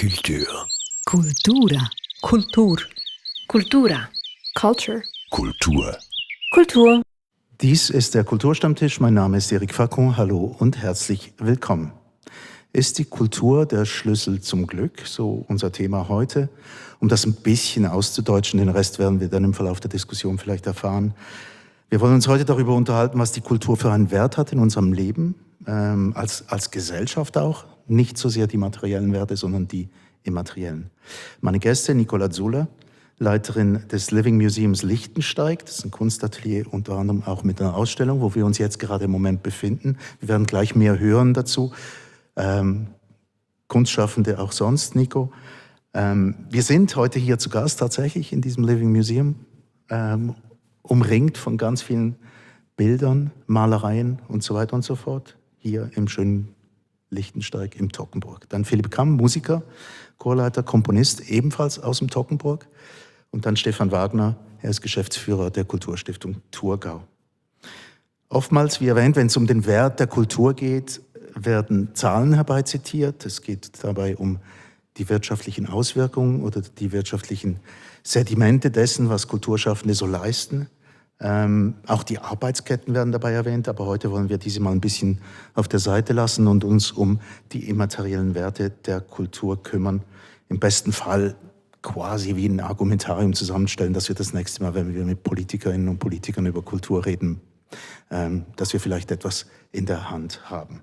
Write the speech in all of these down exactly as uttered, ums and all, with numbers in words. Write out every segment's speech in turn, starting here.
Culture. Cultura. Kultur. Cultura. Culture. Kultur. Kultur. Dies ist der Kulturstammtisch. Mein Name ist Eric Facon. Hallo und herzlich willkommen. Ist die Kultur der Schlüssel zum Glück? So unser Thema heute. Um das ein bisschen auszudeutschen, den Rest werden wir dann im Verlauf der Diskussion vielleicht erfahren. Wir wollen uns heute darüber unterhalten, was die Kultur für einen Wert hat in unserem Leben, ähm, als, als Gesellschaft auch. Nicht so sehr die materiellen Werte, sondern die immateriellen. Meine Gäste, Nicola Zuller, Leiterin des Living Museums Lichtensteig. Das ist ein Kunstatelier, unter anderem auch mit einer Ausstellung, wo wir uns jetzt gerade im Moment befinden. Wir werden gleich mehr hören dazu. Ähm, Kunstschaffende auch sonst, Nico. Ähm, wir sind heute hier zu Gast tatsächlich in diesem Living Museum, ähm, umringt von ganz vielen Bildern, Malereien und so weiter und so fort, hier im schönen Lichtensteig im Toggenburg. Dann Philipp Kamm, Musiker, Chorleiter, Komponist, ebenfalls aus dem Toggenburg. Und dann Stefan Wagner, er ist Geschäftsführer der Kulturstiftung Thurgau. Oftmals, wie erwähnt, wenn es um den Wert der Kultur geht, werden Zahlen herbeizitiert. Es geht dabei um die wirtschaftlichen Auswirkungen oder die wirtschaftlichen Sedimente dessen, was Kulturschaffende so leisten. Ähm, auch die Arbeitsketten werden dabei erwähnt, aber heute wollen wir diese mal ein bisschen auf der Seite lassen und uns um die immateriellen Werte der Kultur kümmern. Im besten Fall quasi wie ein Argumentarium zusammenstellen, dass wir das nächste Mal, wenn wir mit Politikerinnen und Politikern über Kultur reden, ähm, dass wir vielleicht etwas in der Hand haben.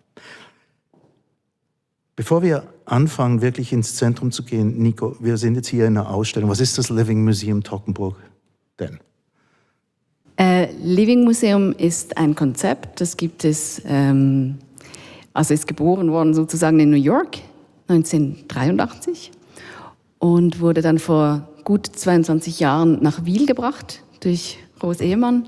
Bevor wir anfangen, wirklich ins Zentrum zu gehen, Nico, wir sind jetzt hier in einer Ausstellung. Was ist das Living Museum Toggenburg denn? Äh, Living Museum ist ein Konzept, das gibt es, ähm, also ist geboren worden sozusagen in New York neunzehnhundertdreiundachtzig und wurde dann vor gut zweiundzwanzig Jahren nach Wil gebracht durch Rose Ehemann.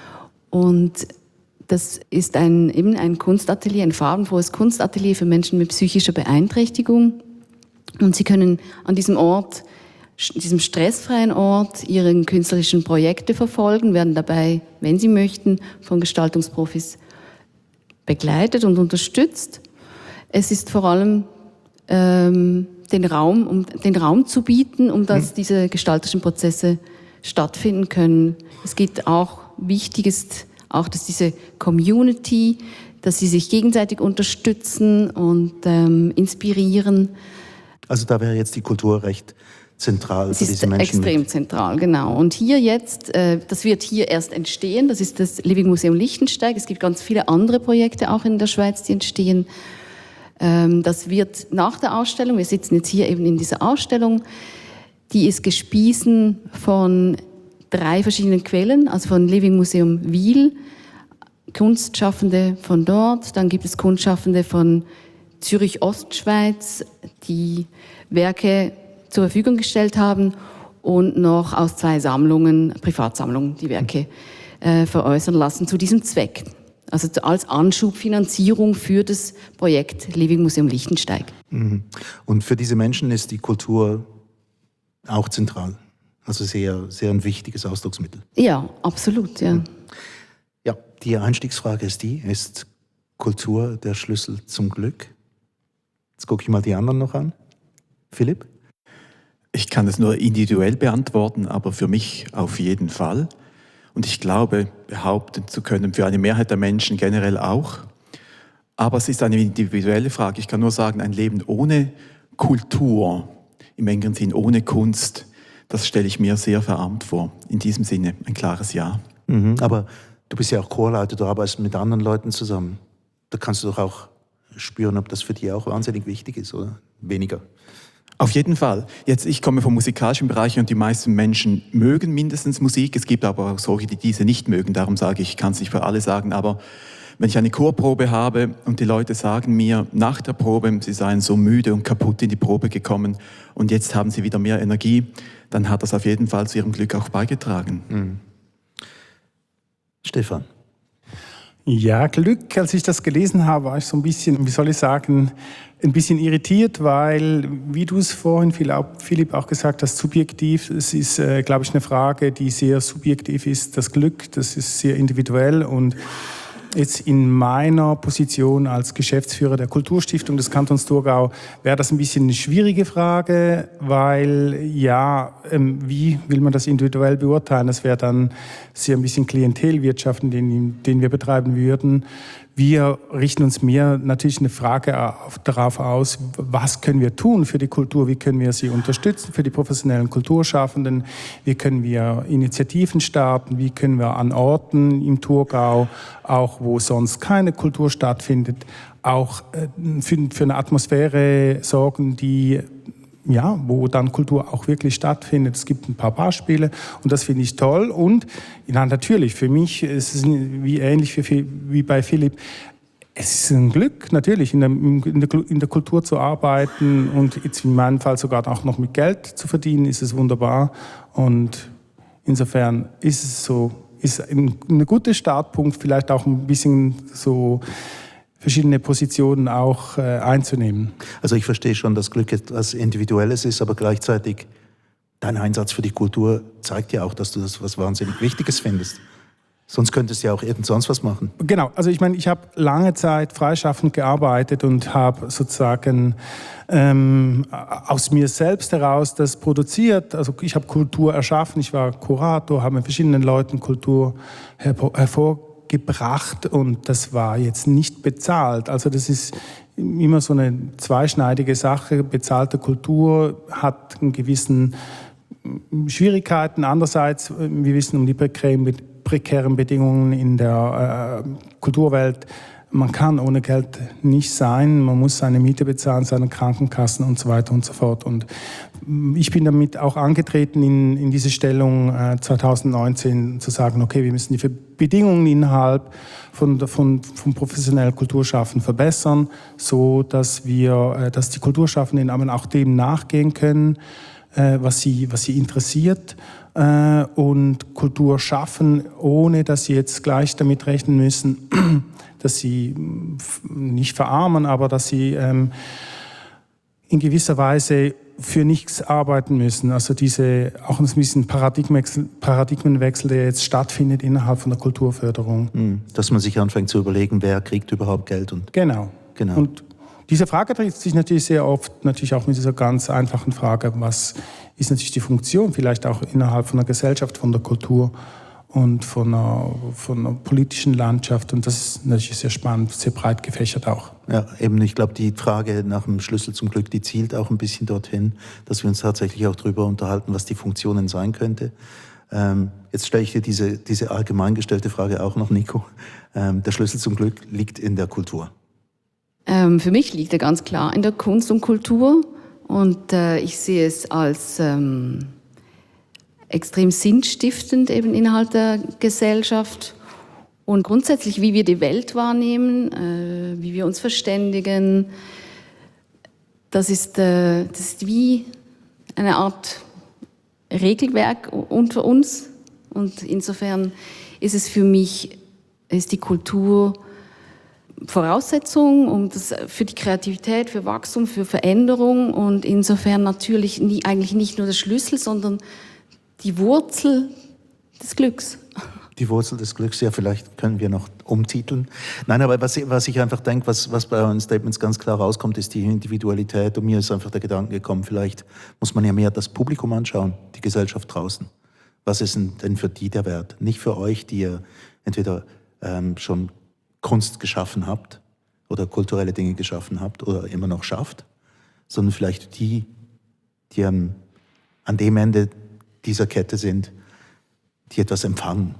Und das ist ein, eben ein Kunstatelier, ein farbenfrohes Kunstatelier für Menschen mit psychischer Beeinträchtigung. Und sie können an diesem Ort, diesem stressfreien Ort, ihre künstlerischen Projekte verfolgen, werden dabei, wenn sie möchten, von Gestaltungsprofis begleitet und unterstützt. Es ist vor allem ähm, den Raum, um den Raum zu bieten, um dass diese gestalterischen Prozesse stattfinden können. Es geht auch, wichtig ist auch, dass diese Community, dass sie sich gegenseitig unterstützen und ähm, inspirieren. Also da wäre jetzt die Kultur recht zentral für diese Menschen. Es ist extrem zentral, genau. Und hier jetzt, äh, das wird hier erst entstehen, das ist das Living Museum Lichtensteig. Es gibt ganz viele andere Projekte auch in der Schweiz, die entstehen. Ähm, das wird nach der Ausstellung, wir sitzen jetzt hier eben in dieser Ausstellung, die ist gespiesen von drei verschiedenen Quellen, also von Living Museum Wil, Kunstschaffende von dort, dann gibt es Kunstschaffende von Zürich Ostschweiz, die Werke zur Verfügung gestellt haben und noch aus zwei Sammlungen, Privatsammlungen, die Werke äh, veräußern lassen zu diesem Zweck. Also als Anschubfinanzierung für das Projekt Living Museum Lichtensteig. Und für diese Menschen ist die Kultur auch zentral. Also sehr, sehr ein wichtiges Ausdrucksmittel. Ja, absolut, ja. Ja, die Einstiegsfrage ist die, ist Kultur der Schlüssel zum Glück? Jetzt gucke ich mal die anderen noch an. Philipp? Ich kann es nur individuell beantworten, aber für mich auf jeden Fall. Und ich glaube, behaupten zu können, für eine Mehrheit der Menschen generell auch. Aber es ist eine individuelle Frage. Ich kann nur sagen, ein Leben ohne Kultur, im engeren Sinn ohne Kunst, das stelle ich mir sehr verarmt vor. In diesem Sinne ein klares Ja. Mhm, aber du bist ja auch Chorleiter, du arbeitest mit anderen Leuten zusammen. Da kannst du doch auch spüren, ob das für dich auch wahnsinnig wichtig ist, oder weniger? Auf jeden Fall. Jetzt, ich komme vom musikalischen Bereich und die meisten Menschen mögen mindestens Musik. Es gibt aber auch solche, die diese nicht mögen. Darum sage ich, ich kann es nicht für alle sagen. Aber wenn ich eine Chorprobe habe und die Leute sagen mir nach der Probe, sie seien so müde und kaputt in die Probe gekommen und jetzt haben sie wieder mehr Energie, dann hat das auf jeden Fall zu ihrem Glück auch beigetragen. Mhm. Stefan? Ja, Glück, als ich das gelesen habe, war ich so ein bisschen, wie soll ich sagen, ein bisschen irritiert, weil, wie du es vorhin, Philipp, auch gesagt hast, subjektiv, es ist, äh, glaube ich, eine Frage, die sehr subjektiv ist. Das Glück, das ist sehr individuell und Jetzt in meiner Position als Geschäftsführer der Kulturstiftung des Kantons Thurgau wäre das ein bisschen eine schwierige Frage, weil ja, ähm, wie will man das individuell beurteilen? Das wäre dann sehr ein bisschen Klientelwirtschaft, den, den wir betreiben würden. Wir richten uns mehr natürlich eine Frage auf, darauf aus, was können wir tun für die Kultur, wie können wir sie unterstützen für die professionellen Kulturschaffenden, wie können wir Initiativen starten, wie können wir an Orten im Thurgau, auch wo sonst keine Kultur stattfindet, auch für, für eine Atmosphäre sorgen, die ja, wo dann Kultur auch wirklich stattfindet. Es gibt ein paar Beispiele und das finde ich toll. Und ja, natürlich, für mich ist es wie ähnlich wie, wie bei Philipp. Es ist ein Glück, natürlich, in der, in, der, in der Kultur zu arbeiten und jetzt in meinem Fall sogar auch noch mit Geld zu verdienen, ist es wunderbar. Und insofern ist es so, ist ein, ein guter Startpunkt, vielleicht auch ein bisschen so verschiedene Positionen auch äh, einzunehmen. Also ich verstehe schon, dass Glück etwas Individuelles ist, aber gleichzeitig dein Einsatz für die Kultur zeigt ja auch, dass du das was wahnsinnig Wichtiges findest. Sonst könntest du ja auch irgend sonst was machen. Genau, also ich meine, ich habe lange Zeit freischaffend gearbeitet und habe sozusagen ähm, aus mir selbst heraus das produziert. Also ich habe Kultur erschaffen, ich war Kurator, habe mit verschiedenen Leuten Kultur hervor, hervorgebracht. gebracht und das war jetzt nicht bezahlt. Also das ist immer so eine zweischneidige Sache. Bezahlte Kultur hat einen gewissen Schwierigkeiten. Andererseits, wir wissen um die prekären Bedingungen in der äh, Kulturwelt. Man kann ohne Geld nicht sein. Man muss seine Miete bezahlen, seine Krankenkassen und so weiter und so fort. Und ich bin damit auch angetreten, in, in diese Stellung äh, zwanzig neunzehn zu sagen, okay, wir müssen die Bedingungen innerhalb von, von, von professionellen Kulturschaffen verbessern, so dass wir, äh, dass die Kulturschaffenden aber auch dem nachgehen können, äh, was sie, was sie interessiert äh, und Kultur schaffen, ohne dass sie jetzt gleich damit rechnen müssen, dass sie nicht verarmen, aber dass sie ähm, in gewisser Weise für nichts arbeiten müssen. Also diese, auch ein bisschen Paradigmenwechsel, Paradigmenwechsel, der jetzt stattfindet innerhalb von der Kulturförderung. Dass man sich anfängt zu überlegen, wer kriegt überhaupt Geld. Und genau. genau. Und diese Frage dreht sich natürlich sehr oft natürlich auch mit dieser ganz einfachen Frage, was ist natürlich die Funktion vielleicht auch innerhalb von der Gesellschaft, von der Kultur und von einer, von einer politischen Landschaft. Und das ist natürlich sehr spannend, sehr breit gefächert auch. Ja, eben, ich glaube, die Frage nach dem Schlüssel zum Glück, die zielt auch ein bisschen dorthin, dass wir uns tatsächlich auch darüber unterhalten, was die Funktionen sein könnte. Ähm, jetzt stelle ich dir diese, diese allgemein gestellte Frage auch noch, Nico. Ähm, der Schlüssel zum Glück liegt in der Kultur. Ähm, für mich liegt er ganz klar in der Kunst und Kultur. Und äh, ich sehe es als ähm, extrem sinnstiftend eben innerhalb der Gesellschaft. Und grundsätzlich, wie wir die Welt wahrnehmen, äh, wie wir uns verständigen, das ist, äh, das ist wie eine Art Regelwerk unter uns. Und insofern ist es für mich, ist die Kultur Voraussetzung um das, für die Kreativität, für Wachstum, für Veränderung. Und insofern natürlich nie, eigentlich nicht nur der Schlüssel, sondern die Wurzel des Glücks. Die Wurzel des Glücks, ja, vielleicht können wir noch umtiteln. Nein, aber was, was ich einfach denke, was, was bei euren Statements ganz klar rauskommt, ist die Individualität. Und mir ist einfach der Gedanke gekommen, vielleicht muss man ja mehr das Publikum anschauen, die Gesellschaft draußen. Was ist denn für die der Wert? Nicht für euch, die ihr entweder ähm, schon Kunst geschaffen habt oder kulturelle Dinge geschaffen habt oder immer noch schafft, sondern vielleicht die, die an, an dem Ende dieser Kette sind, die etwas empfangen.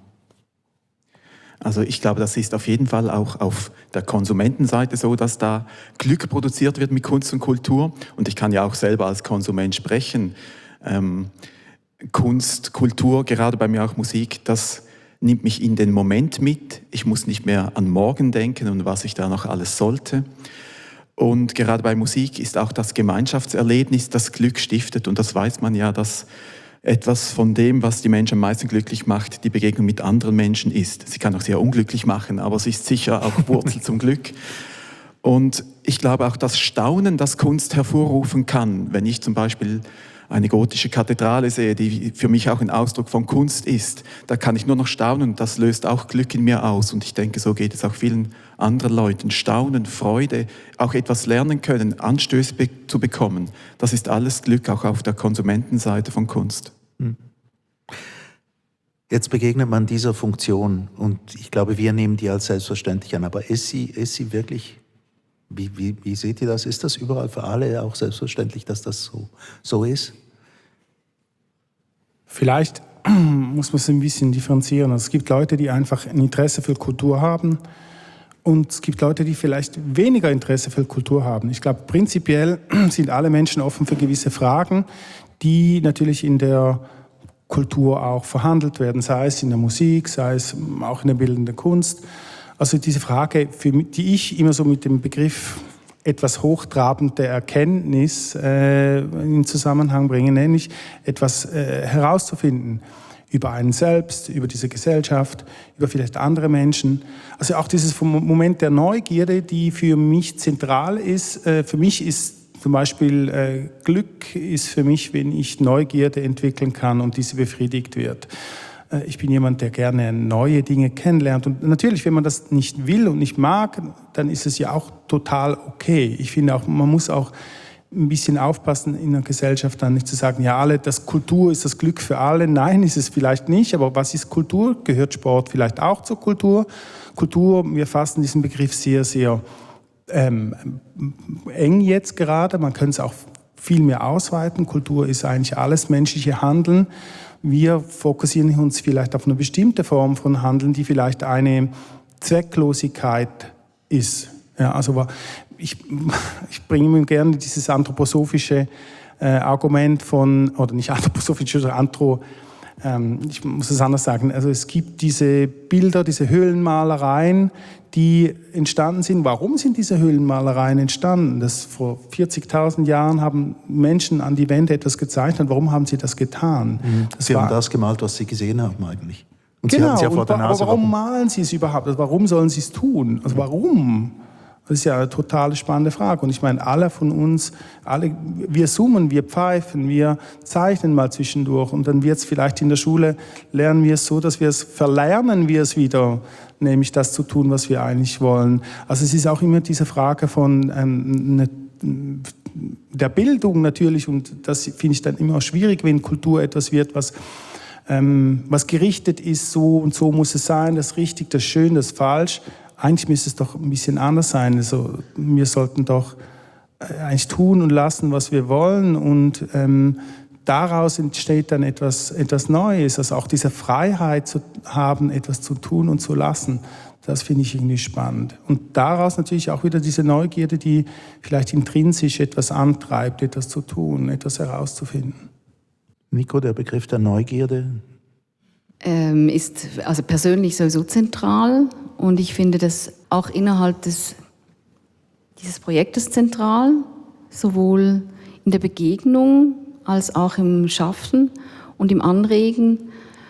Also ich glaube, das ist auf jeden Fall auch auf der Konsumentenseite so, dass da Glück produziert wird mit Kunst und Kultur. Und ich kann ja auch selber als Konsument sprechen. Ähm, Kunst, Kultur, gerade bei mir auch Musik, das nimmt mich in den Moment mit. Ich muss nicht mehr an morgen denken und was ich da noch alles sollte. Und gerade bei Musik ist auch das Gemeinschaftserlebnis, das Glück stiftet. Und das weiß man ja, dass etwas von dem, was die Menschen am meisten glücklich macht, die Begegnung mit anderen Menschen ist. Sie kann auch sehr unglücklich machen, aber sie ist sicher auch Wurzel zum Glück. Und ich glaube auch das Staunen, das Kunst hervorrufen kann, wenn ich zum Beispiel eine gotische Kathedrale sehe, die für mich auch ein Ausdruck von Kunst ist, da kann ich nur noch staunen und das löst auch Glück in mir aus. Und ich denke, so geht es auch vielen anderen Leuten. Staunen, Freude, auch etwas lernen können, Anstöße be- zu bekommen. Das ist alles Glück, auch auf der Konsumentenseite von Kunst. Jetzt begegnet man dieser Funktion und ich glaube, wir nehmen die als selbstverständlich an. Aber ist sie, ist sie wirklich, wie, wie, wie seht ihr das? Ist das überall für alle auch selbstverständlich, dass das so, so ist? Vielleicht muss man es ein bisschen differenzieren. Also es gibt Leute, die einfach ein Interesse für Kultur haben und es gibt Leute, die vielleicht weniger Interesse für Kultur haben. Ich glaube, prinzipiell sind alle Menschen offen für gewisse Fragen, die natürlich in der Kultur auch verhandelt werden, sei es in der Musik, sei es auch in der bildenden Kunst. Also diese Frage, für, die ich immer so mit dem Begriff etwas hochtrabende Erkenntnis äh, in Zusammenhang bringe, nämlich etwas äh, herauszufinden über einen selbst, über diese Gesellschaft, über vielleicht andere Menschen. Also auch dieses Moment der Neugierde, die für mich zentral ist. Äh, für mich ist zum Beispiel äh, Glück ist für mich, wenn ich Neugierde entwickeln kann und diese befriedigt wird. Äh, ich bin jemand, der gerne neue Dinge kennenlernt. Und natürlich, wenn man das nicht will und nicht mag, dann ist es ja auch total okay. Ich finde auch, man muss auch ein bisschen aufpassen in der Gesellschaft, dann nicht zu sagen, ja, alle, das Kultur ist das Glück für alle. Nein, ist es vielleicht nicht. Aber was ist Kultur? Gehört Sport vielleicht auch zur Kultur? Kultur, wir fassen diesen Begriff sehr, sehr Ähm, eng jetzt gerade, man könnte es auch viel mehr ausweiten. Kultur ist eigentlich alles menschliche Handeln. Wir fokussieren uns vielleicht auf eine bestimmte Form von Handeln, die vielleicht eine Zwecklosigkeit ist. Ja, also ich, ich bringe immer gerne dieses anthroposophische äh, Argument von, oder nicht anthroposophisch, sondern anthro, ähm, ich muss es anders sagen, also es gibt diese Bilder, diese Höhlenmalereien, die entstanden sind. Warum sind diese Höhlenmalereien entstanden? Das vor vierzigtausend Jahren haben Menschen an die Wände etwas gezeichnet. Warum haben sie das getan? Mhm. Das sie war, haben das gemalt, was sie gesehen haben eigentlich. Und genau, sie hatten es ja vor und der wa- Nase. aber warum malen sie es überhaupt? Also warum sollen sie es tun? Also warum? Das ist ja eine total spannende Frage. Und ich meine, alle von uns, alle, wir summen, wir pfeifen, wir zeichnen mal zwischendurch. Und dann wird es vielleicht in der Schule, lernen wir es so, dass wir es, verlernen wir es wieder, nämlich das zu tun, was wir eigentlich wollen. Also es ist auch immer diese Frage von ähm, ne, der Bildung natürlich. Und das finde ich dann immer schwierig, wenn Kultur etwas wird, was ähm, was gerichtet ist, so und so muss es sein, das ist richtig, das ist schön, das ist falsch. Eigentlich müsste es doch ein bisschen anders sein. Also wir sollten doch eigentlich tun und lassen, was wir wollen. Und ähm, daraus entsteht dann etwas, etwas Neues. Also auch diese Freiheit zu haben, etwas zu tun und zu lassen, das finde ich irgendwie spannend. Und daraus natürlich auch wieder diese Neugierde, die vielleicht intrinsisch etwas antreibt, etwas zu tun, etwas herauszufinden. Nico, der Begriff der Neugierde? Ähm, ist also persönlich sowieso zentral und ich finde das auch innerhalb des, dieses Projektes zentral, sowohl in der Begegnung als auch im Schaffen und im Anregen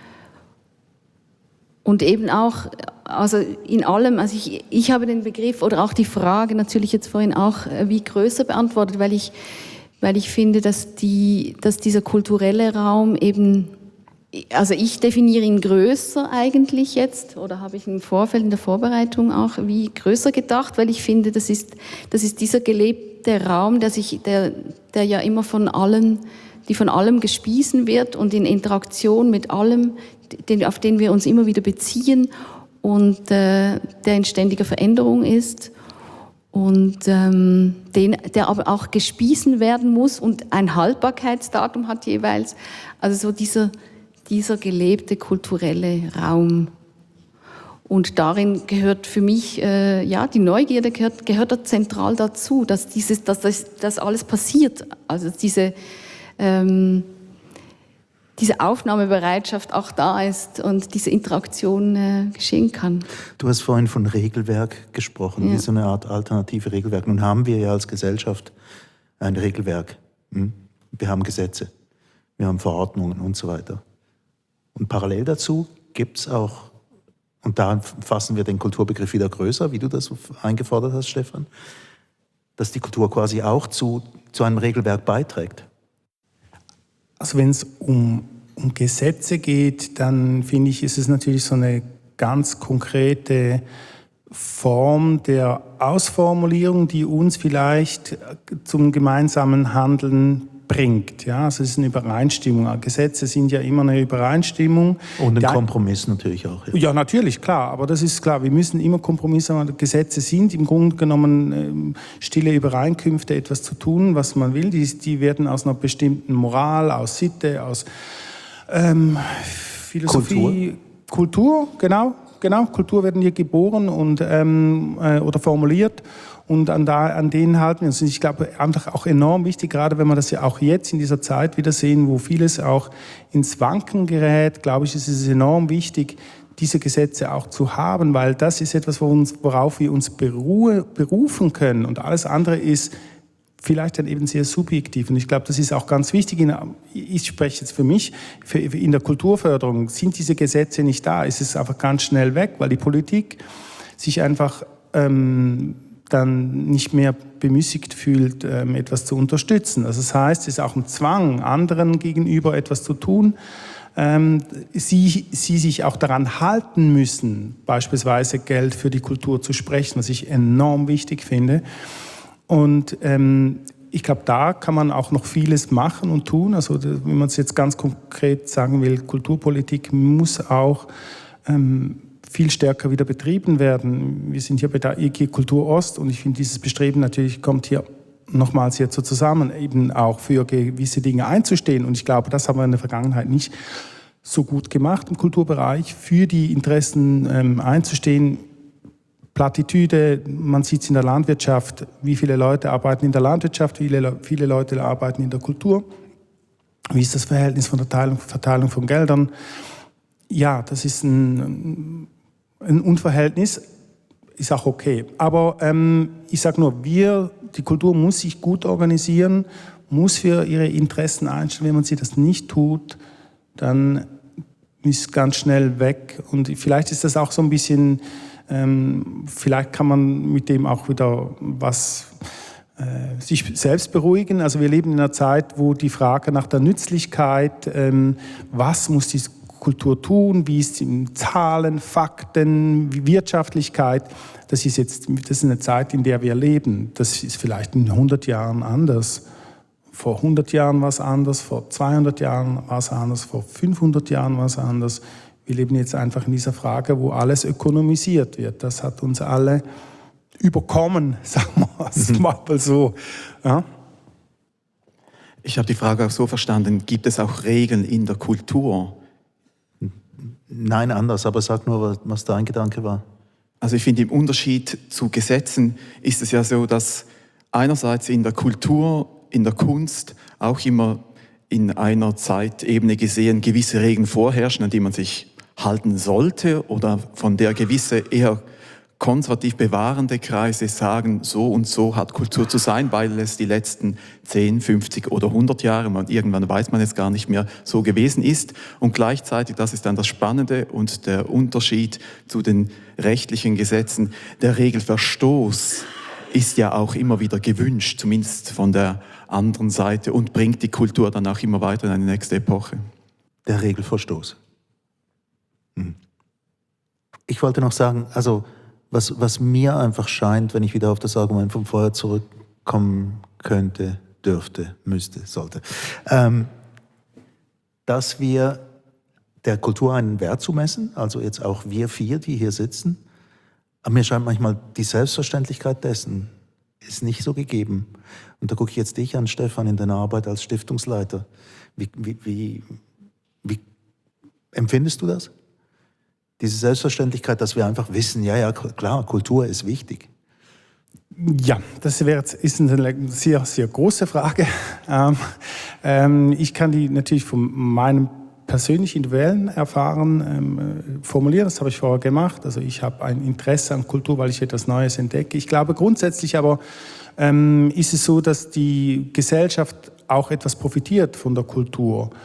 und eben auch also in allem, also ich, ich habe den Begriff oder auch die Frage natürlich jetzt vorhin auch wie größer beantwortet, weil ich, weil ich finde, dass, die, dass dieser kulturelle Raum eben, also ich definiere ihn größer eigentlich jetzt, oder habe ich im Vorfeld in der Vorbereitung auch wie größer gedacht, weil ich finde, das ist, das ist dieser gelebte Raum, der sich, der, der ja immer von allen, die von allem gespiesen wird und in Interaktion mit allem, den, auf den wir uns immer wieder beziehen und äh, der in ständiger Veränderung ist und ähm, den, der aber auch gespiesen werden muss und ein Haltbarkeitsdatum hat jeweils, also so dieser dieser gelebte kulturelle Raum. Und darin gehört für mich, äh, ja, die Neugierde gehört, gehört da zentral dazu, dass dieses, dass das, das alles passiert. Also diese, ähm, diese Aufnahmebereitschaft auch da ist und diese Interaktion äh, geschehen kann. Du hast vorhin von Regelwerk gesprochen, ja. wie so eine Art alternative Regelwerk. Nun haben wir ja als Gesellschaft ein Regelwerk. Hm? Wir haben Gesetze, wir haben Verordnungen und so weiter. Und parallel dazu gibt es auch, und da fassen wir den Kulturbegriff wieder größer, wie du das eingefordert hast, Stefan, dass die Kultur quasi auch zu, zu einem Regelwerk beiträgt. Also wenn es um, um Gesetze geht, dann finde ich, ist es natürlich so eine ganz konkrete Form der Ausformulierung, die uns vielleicht zum gemeinsamen Handeln bringt. Ja, also es ist eine Übereinstimmung. Gesetze sind ja immer eine Übereinstimmung. Und ein ja, Kompromiss natürlich auch. Ja. ja, natürlich, klar. Aber das ist klar. Wir müssen immer Kompromisse machen. Gesetze sind im Grunde genommen ähm, stille Übereinkünfte, etwas zu tun, was man will. Die, die werden aus einer bestimmten Moral, aus Sitte, aus ähm, Philosophie, Kultur, Kultur genau. Genau, Kultur werden hier geboren und, ähm, äh, oder formuliert und an, da, an denen halten wir uns. Und ich glaube, einfach auch enorm wichtig, gerade wenn wir das ja auch jetzt in dieser Zeit wieder sehen, wo vieles auch ins Wanken gerät, glaube ich, ist es enorm wichtig, diese Gesetze auch zu haben, weil das ist etwas, worauf wir uns beruhe, berufen können und alles andere ist vielleicht dann eben sehr subjektiv. Und ich glaube, das ist auch ganz wichtig. Ich spreche jetzt für mich, für in der Kulturförderung sind diese Gesetze nicht da. Es ist einfach ganz schnell weg, weil die Politik sich einfach ähm, dann nicht mehr bemüßigt fühlt, ähm, etwas zu unterstützen. Also das heißt, es ist auch ein Zwang, anderen gegenüber etwas zu tun. Ähm, sie, sie sich auch daran halten müssen, beispielsweise Geld für die Kultur zu sprechen, was ich enorm wichtig finde. Und ähm, ich glaube, da kann man auch noch vieles machen und tun. Also wenn man es jetzt ganz konkret sagen will, Kulturpolitik muss auch ähm, viel stärker wieder betrieben werden. Wir sind hier bei der I G Kultur Ost und ich finde, dieses Bestreben natürlich kommt hier nochmals jetzt so zusammen, eben auch für gewisse Dinge einzustehen. Und ich glaube, das haben wir in der Vergangenheit nicht so gut gemacht im Kulturbereich, für die Interessen ähm, einzustehen. Plattitüde, man sieht es in der Landwirtschaft, wie viele Leute arbeiten in der Landwirtschaft, wie viele, viele Leute arbeiten in der Kultur. Wie ist das Verhältnis von der Teilung, Verteilung von Geldern? Ja, das ist ein, ein Unverhältnis, ist auch okay. Aber ähm, ich sage nur, wir, die Kultur muss sich gut organisieren, muss für ihre Interessen einstellen. Wenn man sie das nicht tut, dann ist es ganz schnell weg. Und vielleicht ist das auch so ein bisschen... Ähm, vielleicht kann man mit dem auch wieder was äh, sich selbst beruhigen. Also wir leben in einer Zeit, wo die Frage nach der Nützlichkeit, ähm, was muss die Kultur tun, wie ist in Zahlen, Fakten, Wirtschaftlichkeit, das ist jetzt das ist eine Zeit, in der wir leben. Das ist vielleicht in hundert Jahren anders. Vor hundert Jahren war es anders, vor zweihundert Jahren war es anders, vor fünfhundert Jahren war es anders. Wir leben jetzt einfach in dieser Frage, wo alles ökonomisiert wird. Das hat uns alle überkommen, sagen wir es mhm. mal so. Ja? Ich habe die Frage auch so verstanden, gibt es auch Regeln in der Kultur? Nein, anders, aber sag nur, was dein Gedanke war. Also ich finde, im Unterschied zu Gesetzen ist es ja so, dass einerseits in der Kultur, in der Kunst auch immer in einer Zeitebene gesehen gewisse Regeln vorherrschen, an die man sich halten sollte oder von der gewisse eher konservativ bewahrende Kreise sagen, so und so hat Kultur zu sein, weil es die letzten zehn, fünfzig oder hundert Jahre, und irgendwann weiß man es gar nicht mehr, so gewesen ist. Und gleichzeitig, das ist dann das Spannende und der Unterschied zu den rechtlichen Gesetzen, der Regelverstoß ist ja auch immer wieder gewünscht, zumindest von der anderen Seite, und bringt die Kultur dann auch immer weiter in eine nächste Epoche. Der Regelverstoß. Ich wollte noch sagen, also was, was mir einfach scheint, wenn ich wieder auf das Argument von vorher zurückkommen könnte, dürfte, müsste, sollte, ähm, dass wir der Kultur einen Wert zumessen, also jetzt auch wir vier, die hier sitzen, aber mir scheint manchmal die Selbstverständlichkeit dessen ist nicht so gegeben. Und da gucke ich jetzt dich an, Stefan, in deiner Arbeit als Stiftungsleiter. Wie, wie, wie, wie empfindest du das? Diese Selbstverständlichkeit, dass wir einfach wissen, ja, ja, klar, Kultur ist wichtig. Ja, das wäre, ist eine sehr, sehr große Frage. Ähm, ähm, ich kann die natürlich von meinem persönlichen individuellen Erfahren ähm, formulieren. Das habe ich vorher gemacht. Also ich habe ein Interesse an Kultur, weil ich etwas Neues entdecke. Ich glaube grundsätzlich aber ähm, ist es so, dass die Gesellschaft auch etwas profitiert von der Kultur.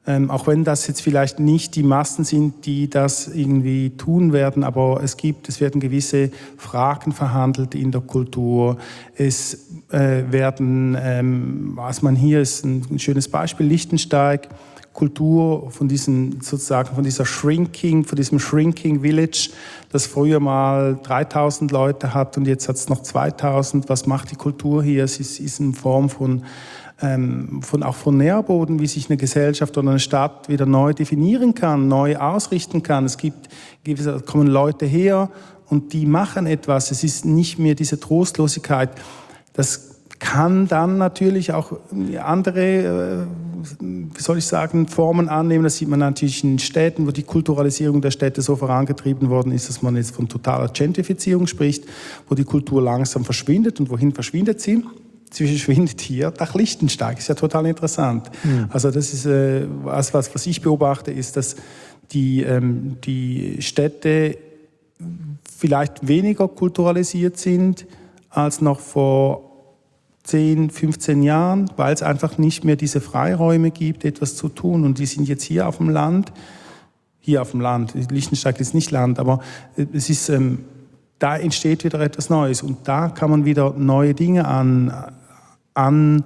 Ähm, auch wenn das jetzt vielleicht nicht die Massen sind, die das irgendwie tun werden, aber es gibt, es werden gewisse Fragen verhandelt in der Kultur. Es äh, werden, ähm, was man hier ist, ein, ein schönes Beispiel, Liechtenstein, Kultur von diesem sozusagen von dieser Shrinking, von diesem Shrinking Village, das früher mal dreitausend Leute hat und jetzt hat es noch zweitausend. Was macht die Kultur hier? Es ist, ist in Form von ähm, von auch von Nährboden, wie sich eine Gesellschaft oder eine Stadt wieder neu definieren kann, neu ausrichten kann. Es gibt gewisse, kommen Leute her und die machen etwas. Es ist nicht mehr diese Trostlosigkeit. Das kann dann natürlich auch andere, wie soll ich sagen, Formen annehmen. Das sieht man natürlich in Städten, wo die Kulturalisierung der Städte so vorangetrieben worden ist, dass man jetzt von totaler Gentrifizierung spricht, wo die Kultur langsam verschwindet. Und wohin verschwindet sie? Sie verschwindet hier nach Liechtenstein. Ist ja total interessant. Mhm. Also das ist äh, was, was, was ich beobachte, ist, dass die, ähm, die Städte vielleicht weniger kulturalisiert sind als noch vor zehn, fünfzehn Jahren, weil es einfach nicht mehr diese Freiräume gibt, etwas zu tun. Und die sind jetzt hier auf dem Land, hier auf dem Land, Liechtenstein ist nicht Land, aber es ist, ähm, da entsteht wieder etwas Neues. Und da kann man wieder neue Dinge an, an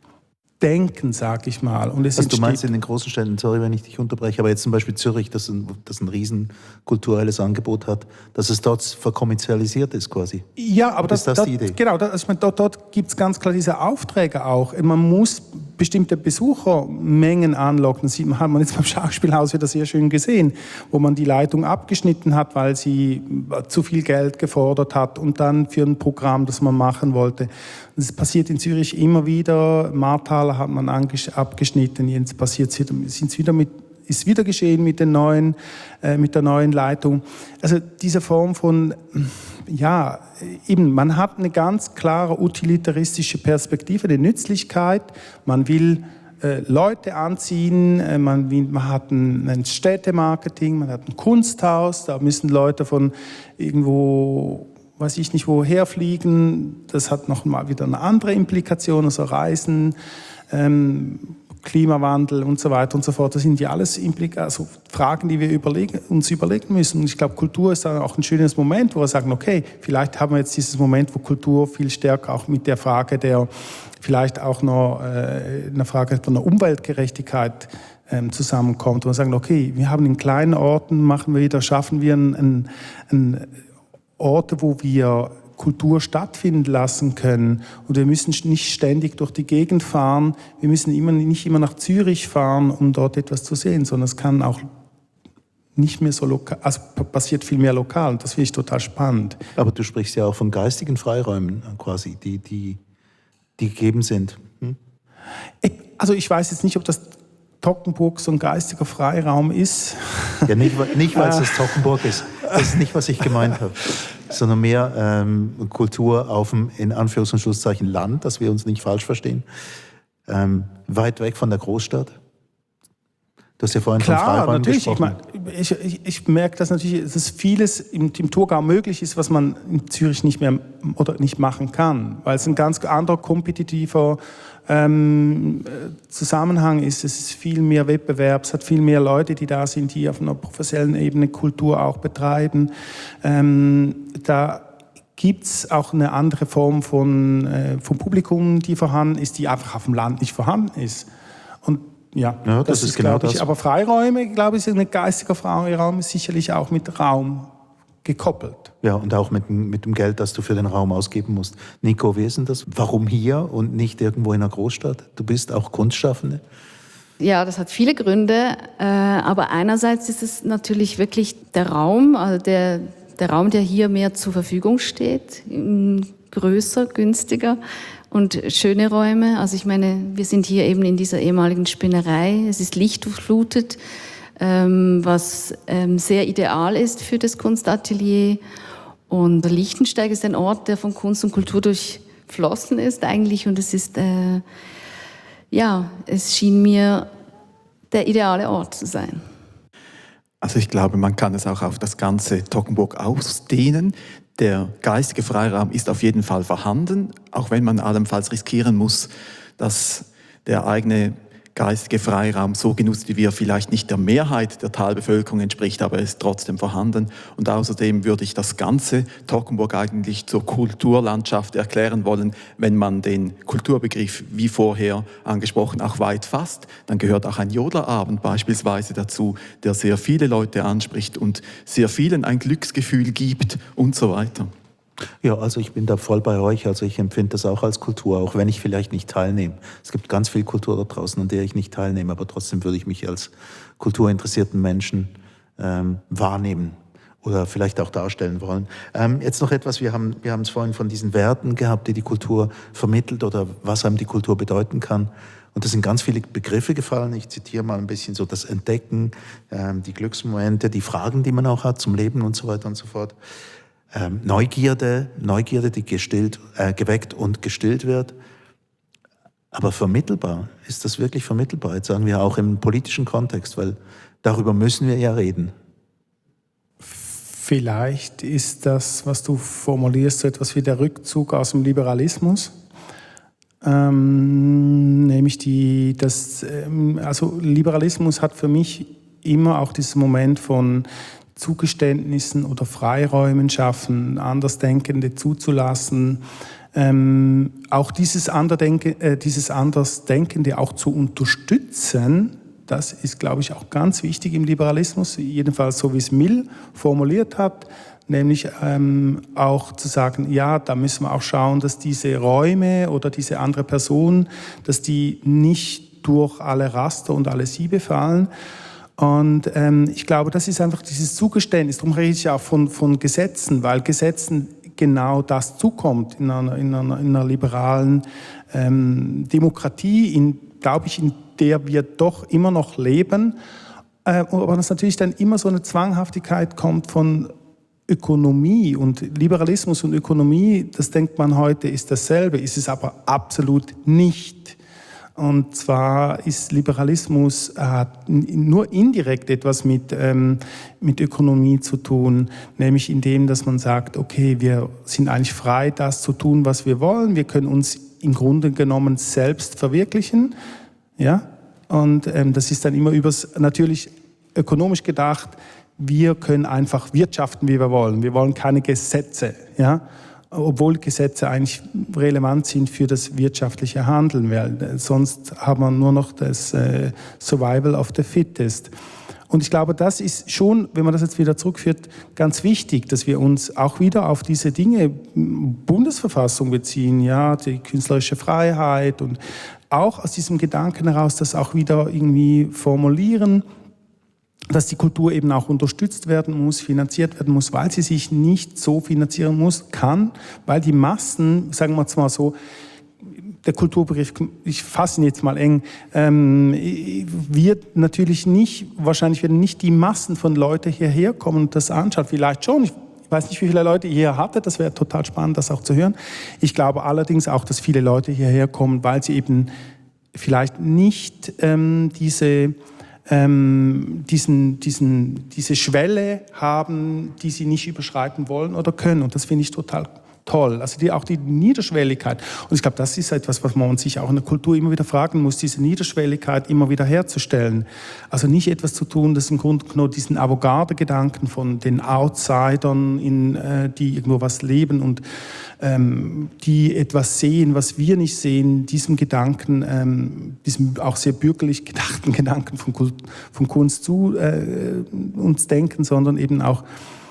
denken, sag ich mal. Und es also du meinst in den großen Städten, sorry, wenn ich dich unterbreche, aber jetzt zum Beispiel Zürich, das ein, das ein riesen kulturelles Angebot hat, dass es dort verkommerzialisiert ist quasi. Ja, aber das, ist das dort, die Idee? Genau, das, also dort, dort gibt es ganz klar diese Aufträge auch. Man muss bestimmte Besuchermengen anlocken. Das hat man jetzt beim Schauspielhaus wieder sehr schön gesehen, wo man die Leitung abgeschnitten hat, weil sie zu viel Geld gefordert hat und dann für ein Programm, das man machen wollte. Das passiert in Zürich immer wieder. Marthaler hat man abgeschnitten, jetzt passiert es wieder mit, ist wieder geschehen mit den neuen, äh, mit der neuen Leitung. Also diese Form von, ja, eben, man hat eine ganz klare utilitaristische Perspektive, eine Nützlichkeit. Man will äh, Leute anziehen, äh, man, will, man hat ein, ein Städtemarketing, man hat ein Kunsthaus, da müssen Leute von irgendwo, weiß ich nicht, woher fliegen. Das hat noch mal wieder eine andere Implikation, also Reisen, ähm, Klimawandel und so weiter und so fort. Das sind ja alles Implika- also Fragen, die wir überlegen, uns überlegen müssen. Und ich glaube, Kultur ist dann auch ein schönes Moment, wo wir sagen, okay, vielleicht haben wir jetzt dieses Moment, wo Kultur viel stärker auch mit der Frage der, vielleicht auch noch äh, eine Frage von der Umweltgerechtigkeit ähm, zusammenkommt. Wo wir sagen, okay, wir haben in kleinen Orten, machen wir wieder, schaffen wir ein, ein, ein Orte, wo wir Kultur stattfinden lassen können. Und wir müssen nicht ständig durch die Gegend fahren. Wir müssen immer, nicht immer nach Zürich fahren, um dort etwas zu sehen, sondern es kann auch nicht mehr so lokal, also passiert viel mehr lokal. Und das finde ich total spannend. Aber du sprichst ja auch von geistigen Freiräumen quasi, die, die, die gegeben sind. Hm? Ich, also ich weiß jetzt nicht, ob das Toggenburg so ein geistiger Freiraum ist. Ja, nicht, nicht weil es das Toggenburg ist. Das ist nicht, was ich gemeint habe. Sondern mehr ähm, Kultur auf dem, in Anführungs- und Schlusszeichen, Land, dass wir uns nicht falsch verstehen. Ähm, weit weg von der Großstadt. Du hast ja vorhin Klar, von Freiräumen natürlich. gesprochen. Ich, ich, ich, ich merke, dass natürlich dass vieles im, im Thurgau möglich ist, was man in Zürich nicht mehr oder nicht machen kann, weil es ein ganz anderer kompetitiver ähm, Zusammenhang ist. Es ist viel mehr Wettbewerb, es hat viel mehr Leute, die da sind, die auf einer professionellen Ebene Kultur auch betreiben. Ähm, da gibt es auch eine andere Form von, äh, vom Publikum, die vorhanden ist, die einfach auf dem Land nicht vorhanden ist. Und ja, ja, das, das ist, ist genau glaube ich, das. Aber Freiräume, glaube ich, ein geistiger Freiraum ist sicherlich auch mit Raum gekoppelt. Ja, und auch mit, mit dem Geld, das du für den Raum ausgeben musst. Nico, wie ist denn das? Warum hier und nicht irgendwo in einer Großstadt? Du bist auch Kunstschaffende. Ja, das hat viele Gründe, äh, aber einerseits ist es natürlich wirklich der Raum, also der, der Raum, der hier mehr zur Verfügung steht, größer, günstiger. Und schöne Räume, also ich meine, wir sind hier eben in dieser ehemaligen Spinnerei, es ist lichtdurchflutet, ähm, was ähm, sehr ideal ist für das Kunstatelier. Und Liechtenstein ist ein Ort, der von Kunst und Kultur durchflossen ist eigentlich und es ist, äh, ja, es schien mir der ideale Ort zu sein. Also ich glaube, man kann es auch auf das ganze Toggenburg ausdehnen. Der geistige Freiraum ist auf jeden Fall vorhanden, auch wenn man allenfalls riskieren muss, dass der eigene geistige Freiraum so genutzt, wie er vielleicht nicht der Mehrheit der Talbevölkerung entspricht, aber er ist trotzdem vorhanden. Und außerdem würde ich das ganze Toggenburg eigentlich zur Kulturlandschaft erklären wollen, wenn man den Kulturbegriff, wie vorher angesprochen, auch weit fasst. Dann gehört auch ein Jodlerabend beispielsweise dazu, der sehr viele Leute anspricht und sehr vielen ein Glücksgefühl gibt und so weiter. Ja, also ich bin da voll bei euch. Also ich empfinde das auch als Kultur, auch wenn ich vielleicht nicht teilnehme. Es gibt ganz viel Kultur da draußen, an der ich nicht teilnehme, aber trotzdem würde ich mich als kulturinteressierten Menschen ähm, wahrnehmen oder vielleicht auch darstellen wollen. Ähm, jetzt noch etwas, wir haben wir haben es vorhin von diesen Werten gehabt, die die Kultur vermittelt oder was einem die Kultur bedeuten kann. Und da sind ganz viele Begriffe gefallen. Ich zitiere mal ein bisschen so das Entdecken, ähm, die Glücksmomente, die Fragen, die man auch hat zum Leben und so weiter und so fort. Ähm, Neugierde, Neugierde, die gestillt, äh, geweckt und gestillt wird. Aber vermittelbar, ist das wirklich vermittelbar? Jetzt sagen wir auch im politischen Kontext, weil darüber müssen wir ja reden. Vielleicht ist das, was du formulierst, so etwas wie der Rückzug aus dem Liberalismus. Ähm, nämlich die, das, ähm, also Liberalismus hat für mich immer auch dieses Moment von Zugeständnissen oder Freiräumen schaffen, Andersdenkende zuzulassen, ähm, auch dieses, Anderdenke, äh, dieses Andersdenkende auch zu unterstützen. Das ist, glaube ich, auch ganz wichtig im Liberalismus, jedenfalls so wie es Mill formuliert hat, nämlich ähm, auch zu sagen, ja, da müssen wir auch schauen, dass diese Räume oder diese andere Person, dass die nicht durch alle Raster und alle Siebe fallen. Und ähm, ich glaube, das ist einfach dieses Zugeständnis. Darum rede ich ja auch von, von Gesetzen, weil Gesetzen genau das zukommt in einer, in einer, in einer liberalen ähm, Demokratie, in, glaube ich, in der wir doch immer noch leben. Äh, aber dass natürlich dann immer so eine Zwanghaftigkeit kommt von Ökonomie und Liberalismus und Ökonomie, das denkt man heute, ist dasselbe, ist es aber absolut nicht. Und zwar ist Liberalismus äh, nur indirekt etwas mit, ähm, mit Ökonomie zu tun, nämlich indem, dass man sagt, okay, wir sind eigentlich frei, das zu tun, was wir wollen. Wir können uns im Grunde genommen selbst verwirklichen. Ja? Und ähm, das ist dann immer übers, natürlich ökonomisch gedacht, wir können einfach wirtschaften, wie wir wollen. Wir wollen keine Gesetze, ja? Obwohl Gesetze eigentlich relevant sind für das wirtschaftliche Handeln, weil sonst haben wir nur noch das äh, Survival of the Fittest. Und ich glaube, das ist schon, wenn man das jetzt wieder zurückführt, ganz wichtig, dass wir uns auch wieder auf diese Dinge, Bundesverfassung beziehen, ja, die künstlerische Freiheit und auch aus diesem Gedanken heraus das auch wieder irgendwie formulieren, dass die Kultur eben auch unterstützt werden muss, finanziert werden muss, weil sie sich nicht so finanzieren muss, kann, weil die Massen, sagen wir mal so, der Kulturbegriff, ich fasse ihn jetzt mal eng, ähm, wird natürlich nicht, wahrscheinlich werden nicht die Massen von Leuten hierher kommen und das anschauen, vielleicht schon, ich weiß nicht, wie viele Leute ihr hier hattet, das wäre total spannend, das auch zu hören. Ich glaube allerdings auch, dass viele Leute hierher kommen, weil sie eben vielleicht nicht ähm, diese Ähm, diesen, diesen, diese Schwelle haben, die sie nicht überschreiten wollen oder können. Und das finde ich total toll. Also die, auch die Niederschwelligkeit. Und ich glaube, das ist etwas, was man sich auch in der Kultur immer wieder fragen muss, diese Niederschwelligkeit immer wieder herzustellen. Also nicht etwas zu tun, das im Grunde genommen diesen Avantgarde-Gedanken von den Outsidern, in, äh, die irgendwo was leben und ähm, die etwas sehen, was wir nicht sehen, diesem Gedanken, ähm, diesem auch sehr bürgerlich gedachten Gedanken von, Kult, von Kunst zu äh, uns denken, sondern eben auch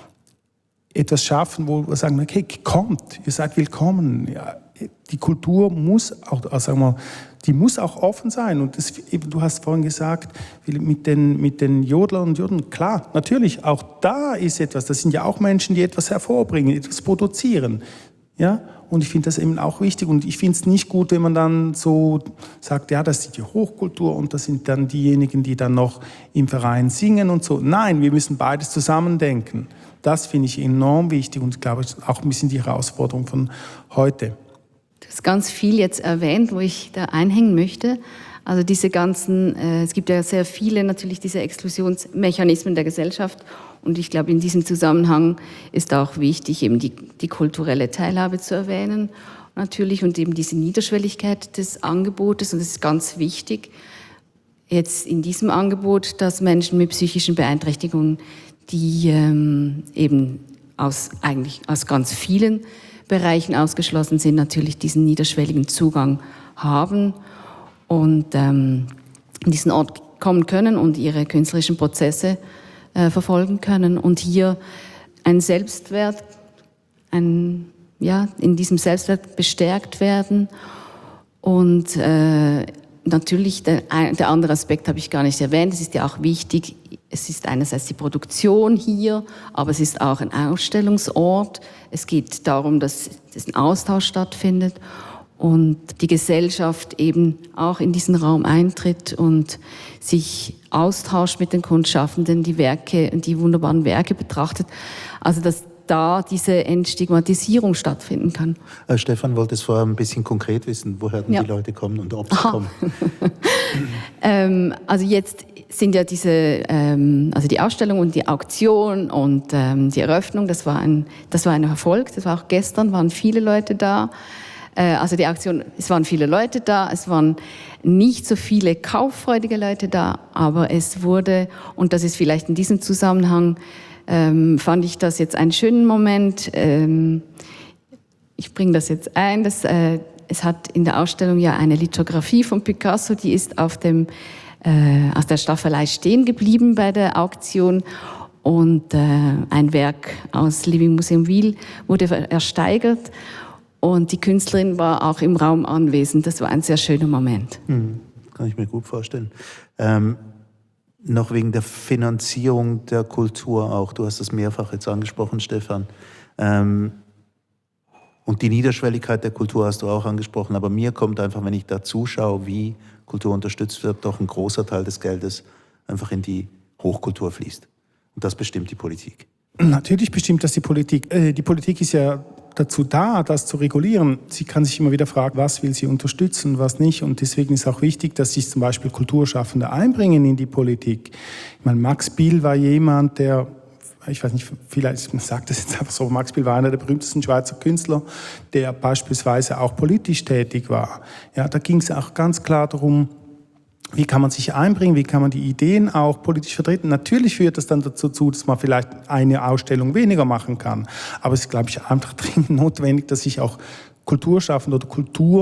etwas schaffen, wo wir sagen, okay, kommt, ihr seid willkommen. Ja, die Kultur muss auch, also sagen wir, die muss auch offen sein. Und das, du hast vorhin gesagt, mit den, mit den Jodlern und Jodlern, klar, natürlich, auch da ist etwas, das sind ja auch Menschen, die etwas hervorbringen, etwas produzieren. Ja? Und ich finde das eben auch wichtig. Und ich finde es nicht gut, wenn man dann so sagt, ja, das ist die Hochkultur und das sind dann diejenigen, die dann noch im Verein singen und so. Nein, wir müssen beides zusammendenken. Das finde ich enorm wichtig und ich glaube, das ist auch ein bisschen die Herausforderung von heute. Du hast ganz viel jetzt erwähnt, wo ich da einhängen möchte. Also diese ganzen, äh, es gibt ja sehr viele natürlich diese Exklusionsmechanismen der Gesellschaft und ich glaube, in diesem Zusammenhang ist auch wichtig, eben die, die kulturelle Teilhabe zu erwähnen natürlich und eben diese Niederschwelligkeit des Angebotes und das ist ganz wichtig. jetzt in diesem Angebot, dass Menschen mit psychischen Beeinträchtigungen, die ähm, eben aus, eigentlich aus ganz vielen Bereichen ausgeschlossen sind, natürlich diesen niederschwelligen Zugang haben und ähm, an diesen Ort kommen können und ihre künstlerischen Prozesse äh, verfolgen können und hier ein Selbstwert, ein, ja, in diesem Selbstwert bestärkt werden. Und äh, natürlich, der, der andere Aspekt habe ich gar nicht erwähnt, es ist ja auch wichtig, es ist einerseits die Produktion hier, aber es ist auch ein Ausstellungsort. Es geht darum, dass, dass ein Austausch stattfindet und die Gesellschaft eben auch in diesen Raum eintritt und sich austauscht mit den Kunstschaffenden, die Werke, die wunderbaren Werke betrachtet. Also dass da diese Entstigmatisierung stattfinden kann. Äh, Stefan wollte es vorher ein bisschen konkret wissen, woher denn ja. die Leute kommen und ob sie Aha. kommen. ähm, also jetzt sind ja diese, ähm, also die Ausstellung und die Auktion und ähm, die Eröffnung, das war ein, das war ein Erfolg. Das war auch gestern, waren viele Leute da. Äh, also die Auktion, es waren viele Leute da, es waren nicht so viele kauffreudige Leute da, aber es wurde, und das ist vielleicht in diesem Zusammenhang, ähm, fand ich das jetzt einen schönen Moment. Ähm, ich bringe das jetzt ein. Das, äh, es hat in der Ausstellung ja eine Lithografie von Picasso, die ist auf dem, äh, aus der Staffelei stehen geblieben bei der Auktion. Und äh, ein Werk aus Living Museum Wil wurde ersteigert. Und die Künstlerin war auch im Raum anwesend. Das war ein sehr schöner Moment. Hm, kann ich mir gut vorstellen. Ähm, noch wegen der Finanzierung der Kultur auch. Du hast das mehrfach jetzt angesprochen, Stefan. Ähm, und die Niederschwelligkeit der Kultur hast du auch angesprochen. Aber mir kommt einfach, wenn ich da zuschaue, wie Kultur unterstützt wird, doch ein großer Teil des Geldes einfach in die Hochkultur fließt. Und das bestimmt die Politik. Natürlich bestimmt das die Politik. Äh, die Politik ist ja dazu da, das zu regulieren. Sie kann sich immer wieder fragen, was will sie unterstützen, was nicht. Und deswegen ist auch wichtig, dass sich zum Beispiel Kulturschaffende einbringen in die Politik. Ich meine, Max Biel war jemand, der, ich weiß nicht, vielleicht, man sagt das jetzt einfach so, Max Biel war einer der berühmtesten Schweizer Künstler, der beispielsweise auch politisch tätig war. Ja, da ging es auch ganz klar darum, wie kann man sich einbringen, wie kann man die Ideen auch politisch vertreten. Natürlich führt das dann dazu, dass man vielleicht eine Ausstellung weniger machen kann. Aber es ist, glaube ich, einfach dringend notwendig, dass sich auch Kulturschaffende oder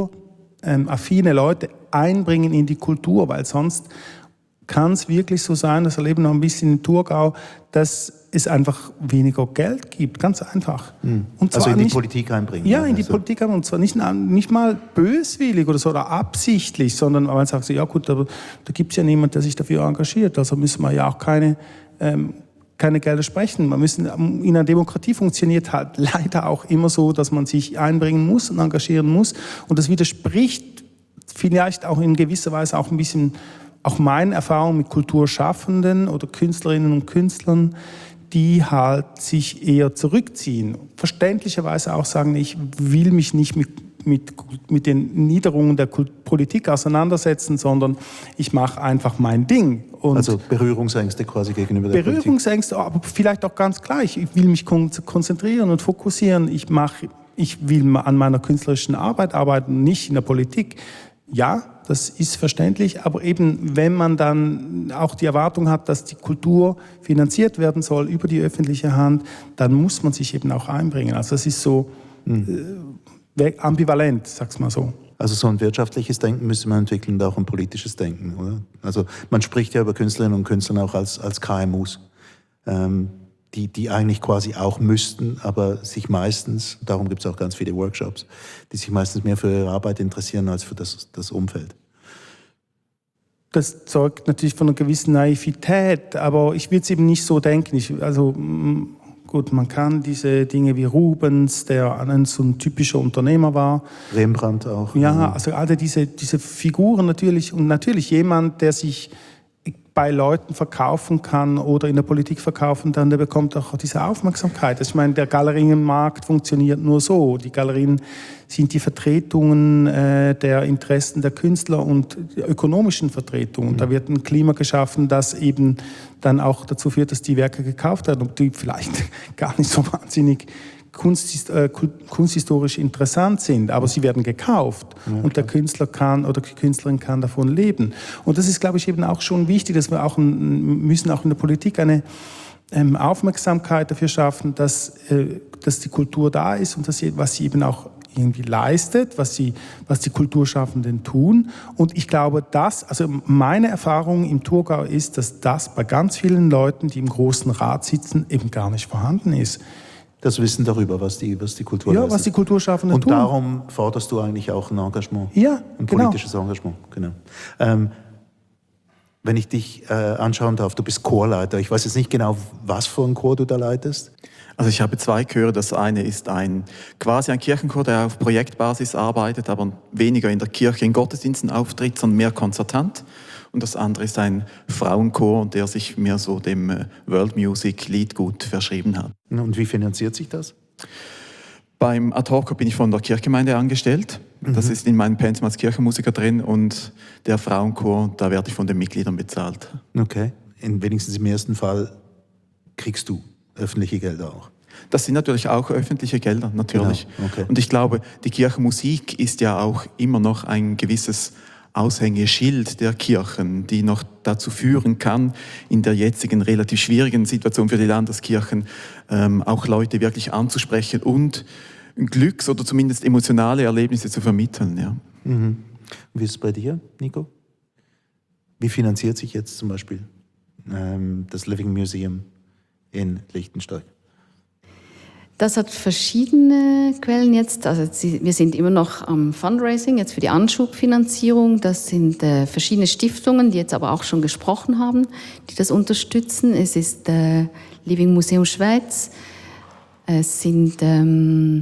kulturaffine Leute einbringen in die Kultur, weil sonst kann es wirklich so sein, das erleben wir noch ein bisschen in Thurgau, dass es einfach weniger Geld gibt, ganz einfach. Mhm. Und zwar also in die nicht, Politik einbringen. Ja, in die also. Politik einbringen. Und zwar nicht, nicht mal böswillig oder so oder absichtlich, sondern weil man sagt, ja gut, aber da gibt es ja niemanden, der sich dafür engagiert. Also müssen wir ja auch keine, ähm, keine Gelder sprechen. Man müssen, in einer Demokratie funktioniert halt leider auch immer so, dass man sich einbringen muss und engagieren muss. Und das widerspricht vielleicht auch in gewisser Weise auch ein bisschen auch meinen Erfahrungen mit Kulturschaffenden oder Künstlerinnen und Künstlern, die halt sich eher zurückziehen. Verständlicherweise auch sagen, ich will mich nicht mit, mit, mit den Niederungen der Politik auseinandersetzen, sondern ich mache einfach mein Ding. Und also Berührungsängste quasi gegenüber der Berührungsängste, Politik. Aber vielleicht auch ganz gleich. Ich will mich konzentrieren und fokussieren. Ich, mache, ich will an meiner künstlerischen Arbeit arbeiten, nicht in der Politik. Ja, das ist verständlich, aber eben wenn man dann auch die Erwartung hat, dass die Kultur finanziert werden soll über die öffentliche Hand, dann muss man sich eben auch einbringen. Also das ist so hm. äh, ambivalent, sag's mal so. Also so ein wirtschaftliches Denken müsste man entwickeln und auch ein politisches Denken, oder? Also man spricht ja über Künstlerinnen und Künstler auch als, als K M Us, ähm, die, die eigentlich quasi auch müssten, aber sich meistens, darum gibt es auch ganz viele Workshops, die sich meistens mehr für ihre Arbeit interessieren als für das, das Umfeld. Das zeugt natürlich von einer gewissen Naivität, aber ich würde es eben nicht so denken. Ich, also gut, man kann diese Dinge wie Rubens, der ein, so ein typischer Unternehmer war. Rembrandt auch. Ja, also alle diese, diese Figuren natürlich und natürlich jemand, der sich bei Leuten verkaufen kann oder in der Politik verkaufen kann, der bekommt auch diese Aufmerksamkeit. Ich meine, der Galerienmarkt funktioniert nur so. Die Galerien sind die Vertretungen äh, der Interessen der Künstler und die ökonomischen Vertretungen. Mhm. Da wird ein Klima geschaffen, das eben dann auch dazu führt, dass die Werke gekauft werden, ob die vielleicht gar nicht so wahnsinnig Kunst, äh, kunsthistorisch interessant sind, aber sie werden gekauft ja, und der Künstler kann oder die Künstlerin kann davon leben. Und das ist, glaube ich, eben auch schon wichtig, dass wir auch müssen auch in der Politik eine ähm, Aufmerksamkeit dafür schaffen, dass, äh, dass die Kultur da ist und dass sie, was sie eben auch irgendwie leistet, was, sie, was die Kulturschaffenden tun. Und ich glaube, dass, also meine Erfahrung im Thurgau ist, dass das bei ganz vielen Leuten, die im Großen Rat sitzen, eben gar nicht vorhanden ist. Das Wissen darüber, was die, was die Kultur Ja, leistet. was die Kulturschaffenden Und tun. Und darum forderst du eigentlich auch ein Engagement. Ja, ein genau. politisches Engagement, genau. Ähm, wenn ich dich äh, anschauen darf, du bist Chorleiter. Ich weiß jetzt nicht genau, was für einen Chor du da leitest. Also ich habe zwei Chöre. Das eine ist ein quasi ein Kirchenchor, der auf Projektbasis arbeitet, aber weniger in der Kirche in Gottesdiensten auftritt, sondern mehr konzertant. Und das andere ist ein Frauenchor, der sich mehr so dem World Music Liedgut verschrieben hat. Und wie finanziert sich das? Beim Ad-Hoc bin ich von der Kirchgemeinde angestellt. Mhm. Das ist in meinem Pensum als Kirchenmusiker drin. Und der Frauenchor, da werde ich von den Mitgliedern bezahlt. Okay. In wenigstens im ersten Fall kriegst du öffentliche Gelder auch. Das sind natürlich auch öffentliche Gelder, natürlich. Genau. Okay. Und ich glaube, die Kirchenmusik ist ja auch immer noch ein gewisses Aushängeschild der Kirchen, die noch dazu führen kann, in der jetzigen relativ schwierigen Situation für die Landeskirchen ähm, auch Leute wirklich anzusprechen und Glücks- oder zumindest emotionale Erlebnisse zu vermitteln. Ja. Mhm. Wie ist es bei dir, Nico? Wie finanziert sich jetzt zum Beispiel ähm, das Living Museum in Liechtenstein? Das hat verschiedene Quellen jetzt. Also wir sind immer noch am Fundraising, jetzt für die Anschubfinanzierung. Das sind äh, verschiedene Stiftungen, die jetzt aber auch schon gesprochen haben, die das unterstützen. Es ist äh, Living Museum Schweiz. Es sind ähm,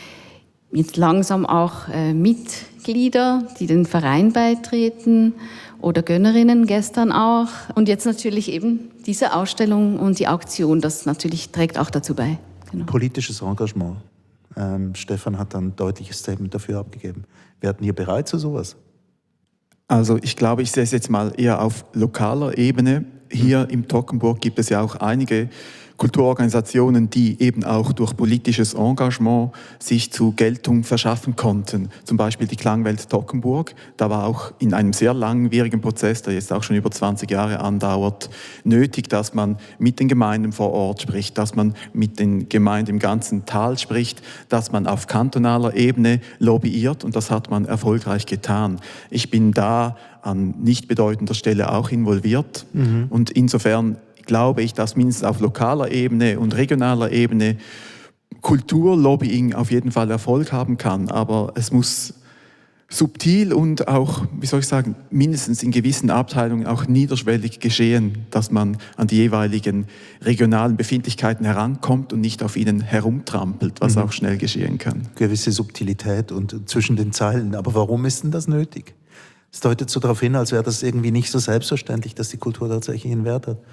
jetzt langsam auch äh, Mitglieder, die den Verein beitreten oder Gönnerinnen gestern auch. Und jetzt natürlich eben diese Ausstellung und die Auktion, das natürlich trägt auch dazu bei. Genau. Politisches Engagement. Ähm, Stefan hat dann ein deutliches Statement dafür abgegeben. Werden ihr bereit zu sowas? Also ich glaube, ich sehe es jetzt mal eher auf lokaler Ebene. Hier im Toggenburg gibt es ja auch einige Kulturorganisationen, die eben auch durch politisches Engagement sich zu Geltung verschaffen konnten. Zum Beispiel die Klangwelt Toggenburg. Da war auch in einem sehr langwierigen Prozess, der jetzt auch schon über zwanzig Jahre andauert, nötig, dass man mit den Gemeinden vor Ort spricht, dass man mit den Gemeinden im ganzen Tal spricht, dass man auf kantonaler Ebene lobbyiert, und das hat man erfolgreich getan. Ich bin da an nicht bedeutender Stelle auch involviert, mhm. und insofern glaube ich, dass mindestens auf lokaler Ebene und regionaler Ebene Kulturlobbying auf jeden Fall Erfolg haben kann. Aber es muss subtil und auch, wie soll ich sagen, mindestens in gewissen Abteilungen auch niederschwellig geschehen, dass man an die jeweiligen regionalen Befindlichkeiten herankommt und nicht auf ihnen herumtrampelt, was mhm. auch schnell geschehen kann. Gewisse Subtilität und zwischen den Zeilen. Aber warum ist denn das nötig? Es deutet so darauf hin, als wäre das irgendwie nicht so selbstverständlich, dass die Kultur tatsächlich einen Wert hat.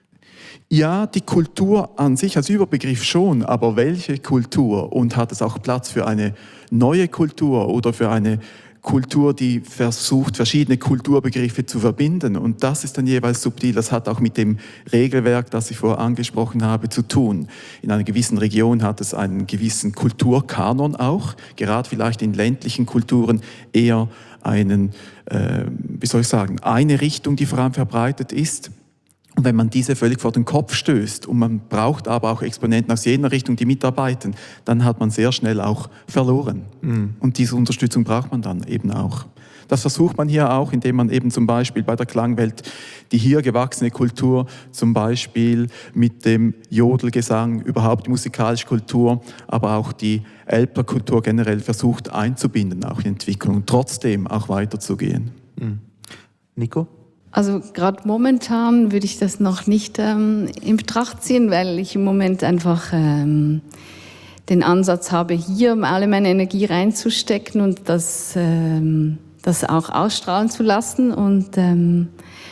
Ja, die Kultur an sich als Überbegriff schon, aber welche Kultur? Und hat es auch Platz für eine neue Kultur oder für eine Kultur, die versucht, verschiedene Kulturbegriffe zu verbinden? Und das ist dann jeweils subtil. Das hat auch mit dem Regelwerk, das ich vorher angesprochen habe, zu tun. In einer gewissen Region hat es einen gewissen Kulturkanon auch, gerade vielleicht in ländlichen Kulturen eher einen, äh, wie soll ich sagen, eine Richtung, die vor allem verbreitet ist. Und wenn man diese völlig vor den Kopf stößt und man braucht aber auch Exponenten aus jener Richtung, die mitarbeiten, dann hat man sehr schnell auch verloren. Mhm. Und diese Unterstützung braucht man dann eben auch. Das versucht man hier auch, indem man eben zum Beispiel bei der Klangwelt die hier gewachsene Kultur, zum Beispiel mit dem Jodelgesang, überhaupt die musikalische Kultur, aber auch die Älplerkultur generell versucht einzubinden, auch in Entwicklung, und trotzdem auch weiterzugehen. Mhm. Nico? Also gerade momentan würde ich das noch nicht ähm, in Betracht ziehen, weil ich im Moment einfach ähm, den Ansatz habe, hier alle meine Energie reinzustecken und das, ähm, das auch ausstrahlen zu lassen und, ähm,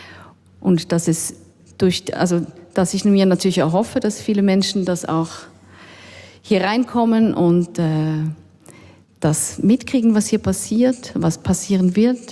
und dass es durch, also dass ich mir natürlich auch hoffe, dass viele Menschen das auch hier reinkommen und äh, das mitkriegen, was hier passiert, was passieren wird.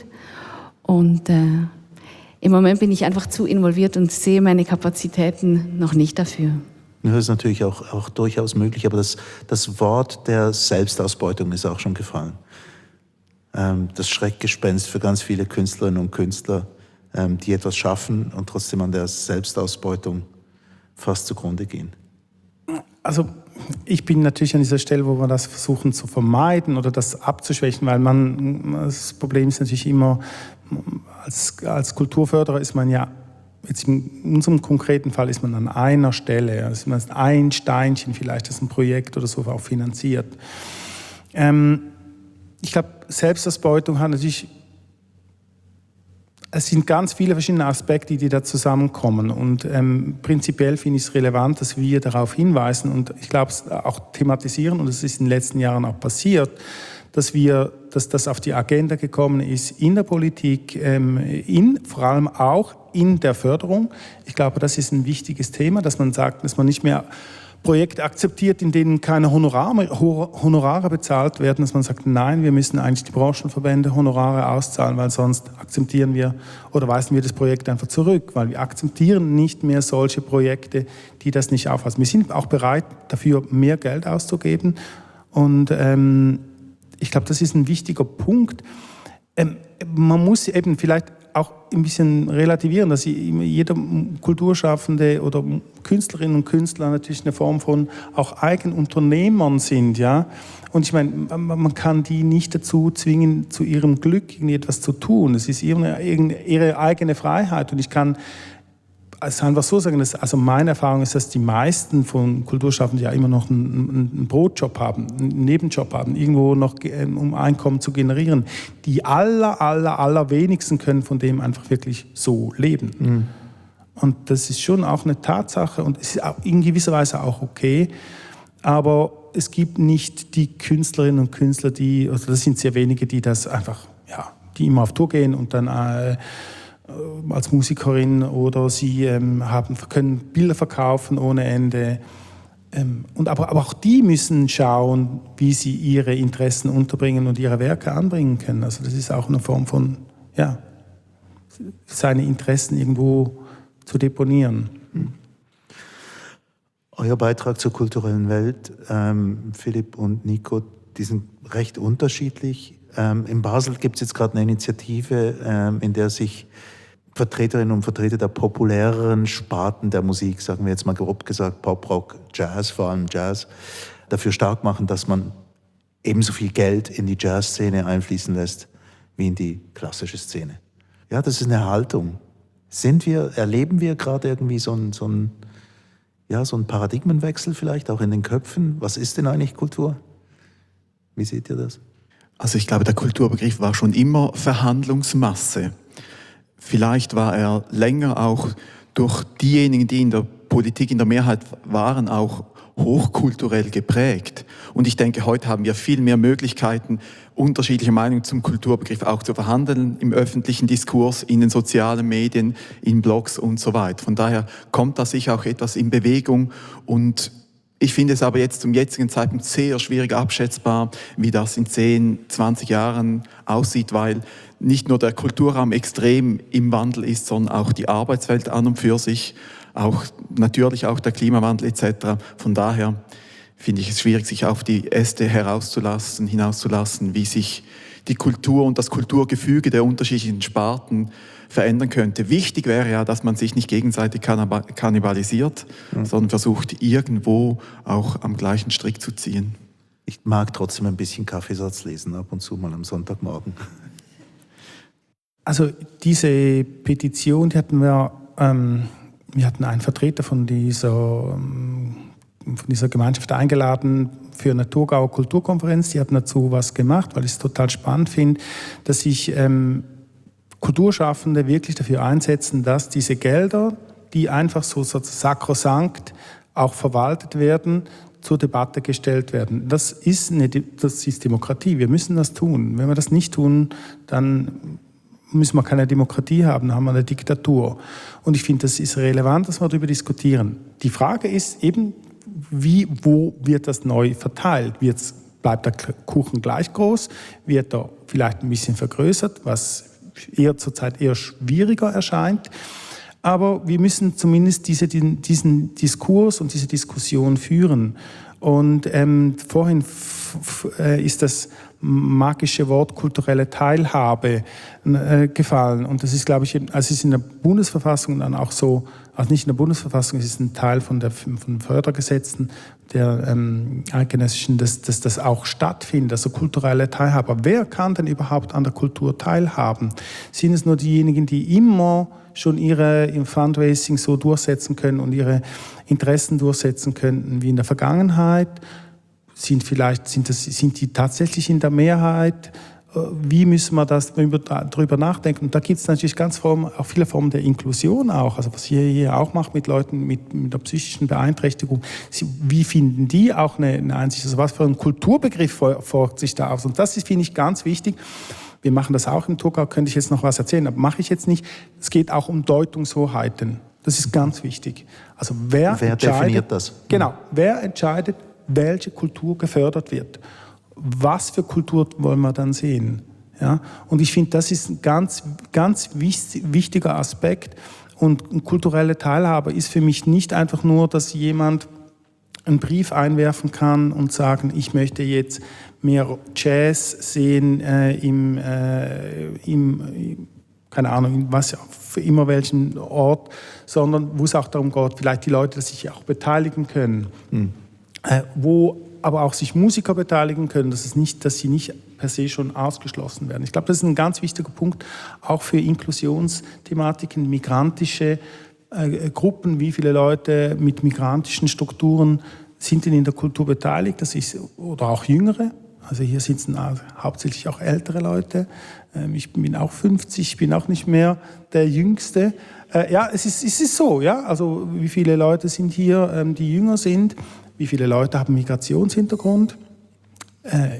Und äh, im Moment bin ich einfach zu involviert und sehe meine Kapazitäten noch nicht dafür. Das ist natürlich auch, auch durchaus möglich, aber das, das Wort der Selbstausbeutung ist auch schon gefallen. Ähm, das Schreckgespenst für ganz viele Künstlerinnen und Künstler, ähm, die etwas schaffen und trotzdem an der Selbstausbeutung fast zugrunde gehen. Also ich bin natürlich an dieser Stelle, wo wir das versuchen zu vermeiden oder das abzuschwächen, weil man, das Problem ist natürlich immer, als, als Kulturförderer ist man ja, jetzt in unserem konkreten Fall ist man an einer Stelle, also man ist ein Steinchen vielleicht, das ein Projekt oder so auch finanziert. Ähm, ich glaube, Selbstausbeutung hat natürlich, es sind ganz viele verschiedene Aspekte, die da zusammenkommen und ähm, prinzipiell finde ich es relevant, dass wir darauf hinweisen und ich glaube es auch thematisieren und es ist in den letzten Jahren auch passiert, dass wir, dass das auf die Agenda gekommen ist in der Politik, ähm, in, vor allem auch in der Förderung. Ich glaube, das ist ein wichtiges Thema, dass man sagt, dass man nicht mehr Projekte akzeptiert, in denen keine Honorare, Honorare bezahlt werden, dass man sagt, nein, wir müssen eigentlich die Branchenverbände Honorare auszahlen, weil sonst akzeptieren wir oder weisen wir das Projekt einfach zurück, weil wir akzeptieren nicht mehr solche Projekte, die das nicht auffassen. Wir sind auch bereit, dafür mehr Geld auszugeben und ähm, ich glaube, das ist ein wichtiger Punkt. Ähm, man muss eben vielleicht auch ein bisschen relativieren, dass jeder Kulturschaffende oder Künstlerinnen und Künstler natürlich eine Form von auch Eigenunternehmern sind, ja. Und ich meine, man kann die nicht dazu zwingen, zu ihrem Glück irgendetwas zu tun. Es ist ihre, ihre eigene Freiheit und ich kann es einfach so sagen, dass, also meine Erfahrung ist, dass die meisten von Kulturschaffenden ja immer noch einen, einen Brotjob haben, einen Nebenjob haben, irgendwo noch, um Einkommen zu generieren. Die aller, aller, aller wenigsten können von dem einfach wirklich so leben. Mhm. Und das ist schon auch eine Tatsache und es ist auch in gewisser Weise auch okay, aber es gibt nicht die Künstlerinnen und Künstler, die, also das sind sehr wenige, die das einfach, ja, die immer auf Tour gehen und dann äh, als Musikerin oder sie ähm, haben, können Bilder verkaufen ohne Ende. Ähm, und aber, aber auch die müssen schauen, wie sie ihre Interessen unterbringen und ihre Werke anbringen können. Also das ist auch eine Form von, ja, seine Interessen irgendwo zu deponieren. Hm. Euer Beitrag zur kulturellen Welt, ähm, Philipp und Nico, die sind recht unterschiedlich. Ähm, in Basel gibt es jetzt gerade eine Initiative, ähm, in der sich Vertreterinnen und Vertreter der populäreren Sparten der Musik, sagen wir jetzt mal grob gesagt Pop, Rock, Jazz, vor allem Jazz, dafür stark machen, dass man ebenso viel Geld in die Jazzszene einfließen lässt wie in die klassische Szene. Ja, das ist eine Haltung. Sind wir, erleben wir gerade irgendwie so einen so ein, ja, so ein Paradigmenwechsel vielleicht auch in den Köpfen? Was ist denn eigentlich Kultur? Wie seht ihr das? Also ich glaube, der Kulturbegriff war schon immer Verhandlungsmasse. Vielleicht war er länger auch durch diejenigen, die in der Politik in der Mehrheit waren, auch hochkulturell geprägt. Und ich denke, heute haben wir viel mehr Möglichkeiten, unterschiedliche Meinungen zum Kulturbegriff auch zu verhandeln im öffentlichen Diskurs, in den sozialen Medien, in Blogs und so weiter. Von daher kommt da sicher auch etwas in Bewegung und ich finde es aber jetzt zum jetzigen Zeitpunkt sehr schwierig abschätzbar, wie das in zehn, zwanzig Jahren aussieht, weil nicht nur der Kulturraum extrem im Wandel ist, sondern auch die Arbeitswelt an und für sich, auch natürlich auch der Klimawandel et cetera. Von daher finde ich es schwierig, sich auf die Äste herauszulassen, hinauszulassen, wie sich die Kultur und das Kulturgefüge der unterschiedlichen Sparten verändern könnte. Wichtig wäre ja, dass man sich nicht gegenseitig kannibalisiert, mhm. sondern versucht, irgendwo auch am gleichen Strick zu ziehen. Ich mag trotzdem ein bisschen Kaffeesatz lesen, ab und zu mal am Sonntagmorgen. Also diese Petition, die hatten wir, ähm, wir hatten einen Vertreter von dieser, ähm, von dieser Gemeinschaft eingeladen für eine Thurgauer Kulturkonferenz. Die hatten dazu was gemacht, weil ich es total spannend finde, dass sich ähm, Kulturschaffende wirklich dafür einsetzen, dass diese Gelder, die einfach so, so sakrosankt auch verwaltet werden, zur Debatte gestellt werden. Das ist, eine, das ist Demokratie. Wir müssen das tun. Wenn wir das nicht tun, dann müssen wir keine Demokratie haben, dann haben wir eine Diktatur. Und ich finde, das ist relevant, dass wir darüber diskutieren. Die Frage ist eben, wie, wo wird das neu verteilt? Wird's, bleibt der Kuchen gleich groß? Wird er vielleicht ein bisschen vergrößert, was eher zurzeit eher schwieriger erscheint? aber wir müssen zumindest diese, diesen Diskurs und diese Diskussion führen. Und ähm, vorhin f- f- äh, ist das magische Wort kulturelle Teilhabe äh, gefallen. Und das ist, glaube ich, also es ist in der Bundesverfassung dann auch so, also nicht in der Bundesverfassung, es ist ein Teil von, der, von Fördergesetzen der ähm, eidgenössischen, dass, dass das auch stattfindet, also kulturelle Teilhabe. Aber wer kann denn überhaupt an der Kultur teilhaben? Sind es nur diejenigen, die immer schon ihre im Fundraising so durchsetzen können und ihre Interessen durchsetzen könnten wie in der Vergangenheit? Sind vielleicht sind, das, sind die tatsächlich in der Mehrheit? Wie müssen wir das darüber nachdenken? Und da gibt es natürlich ganz Formen, auch viele Formen der Inklusion auch. Also was ihr hier auch macht mit Leuten mit, mit einer psychischen Beeinträchtigung. Wie finden die auch eine, eine Einsicht? Also was für ein Kulturbegriff folgt sich da aus? Und das ist, finde ich, ganz wichtig. Wir machen das auch im Thurgau, könnte ich jetzt noch was erzählen, aber mache ich jetzt nicht. Es geht auch um Deutungshoheiten. Das ist ganz wichtig. Also wer, wer definiert das? Genau, wer entscheidet, welche Kultur gefördert wird? Was für Kultur wollen wir dann sehen? Ja? Und ich finde, das ist ein ganz, ganz wichtiger Aspekt. Und kulturelle Teilhabe ist für mich nicht einfach nur, dass jemand einen Brief einwerfen kann und sagen, ich möchte jetzt mehr Jazz sehen äh, im, äh, im, keine Ahnung, in was für immer welchen Ort, sondern wo es auch darum geht, vielleicht die Leute sich auch beteiligen können. Mhm. Äh, wo aber auch sich Musiker beteiligen können, dass, es nicht, dass sie nicht per se schon ausgeschlossen werden. Ich glaube, das ist ein ganz wichtiger Punkt, auch für Inklusionsthematiken, migrantische äh, Gruppen, wie viele Leute mit migrantischen Strukturen sind denn in der Kultur beteiligt, das ist, oder auch Jüngere. Also hier sitzen hauptsächlich auch ältere Leute. Ähm, ich bin auch fünfzig, ich bin auch nicht mehr der Jüngste. Äh, ja, es ist, es ist so, ja, also wie viele Leute sind hier, ähm, die jünger sind. Wie viele Leute haben Migrationshintergrund? Äh,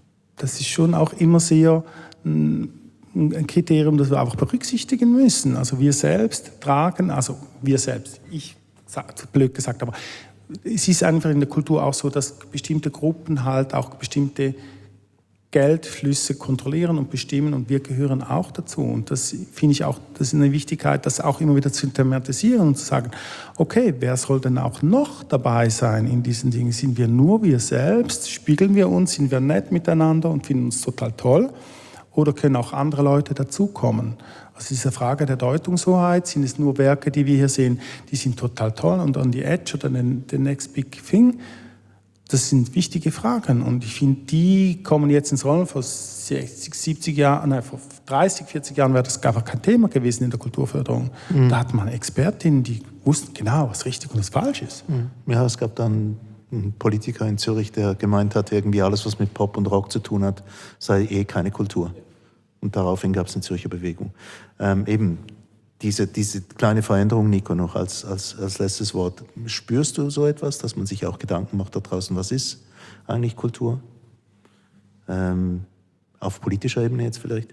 das ist schon auch immer sehr ein, ein Kriterium, das wir einfach berücksichtigen müssen. Also wir selbst tragen, also wir selbst, ich sage blöd gesagt, aber es ist einfach in der Kultur auch so, dass bestimmte Gruppen halt auch bestimmte Geldflüsse kontrollieren und bestimmen und wir gehören auch dazu. Und das finde ich auch, das ist eine Wichtigkeit, das auch immer wieder zu thematisieren und zu sagen, okay, wer soll denn auch noch dabei sein in diesen Dingen? Sind wir nur wir selbst? Spiegeln wir uns? Sind wir nett miteinander und finden uns total toll? Oder können auch andere Leute dazukommen? Also diese Frage der Deutungshoheit, sind es nur Werke, die wir hier sehen, die sind total toll und on the edge oder the next big thing? Das sind wichtige Fragen und ich finde, die kommen jetzt ins Rollen. Vor sechzig, siebzig Jahren, nein, vor dreißig, vierzig Jahren wäre das gar kein Thema gewesen in der Kulturförderung. Mhm. Da hat man Expertinnen, die wussten genau, was richtig und was falsch ist. Ja, es gab dann einen Politiker in Zürich, der gemeint hat, irgendwie alles, was mit Pop und Rock zu tun hat, sei eh keine Kultur. Und daraufhin gab es eine Zürcher Bewegung. Ähm, eben diese, diese kleine Veränderung, Nico, noch als, als, als letztes Wort. Spürst du so etwas, dass man sich auch Gedanken macht da draußen, was ist eigentlich Kultur? Ähm, auf politischer Ebene jetzt vielleicht?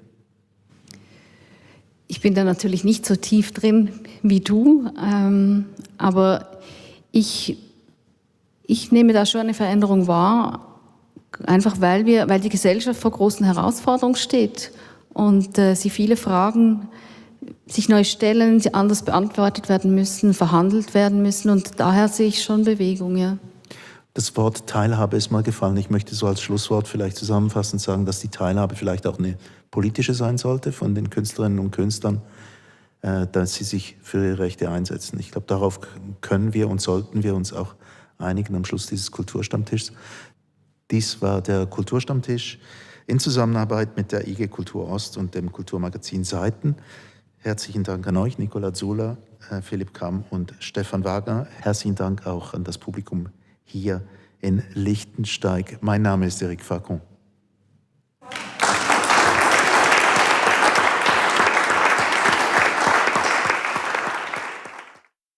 Ich bin da natürlich nicht so tief drin wie du, ähm, aber ich, ich nehme da schon eine Veränderung wahr, einfach weil, wir, weil die Gesellschaft vor großen Herausforderungen steht und äh, sie viele Fragen sich neu stellen, sie anders beantwortet werden müssen, verhandelt werden müssen und daher sehe ich schon Bewegung, ja. Das Wort Teilhabe ist mal gefallen. Ich möchte so als Schlusswort vielleicht zusammenfassend sagen, dass die Teilhabe vielleicht auch eine politische sein sollte von den Künstlerinnen und Künstlern, äh, dass sie sich für ihre Rechte einsetzen. Ich glaube, darauf können wir und sollten wir uns auch einigen am Schluss dieses Kulturstammtischs. Dies war der Kulturstammtisch in Zusammenarbeit mit der I G Kultur Ost und dem Kulturmagazin Seiten. Herzlichen Dank an euch, Nicola Zula, Philipp Kamm und Stefan Wagner. Herzlichen Dank auch an das Publikum hier in Lichtensteig. Mein Name ist Eric Facon.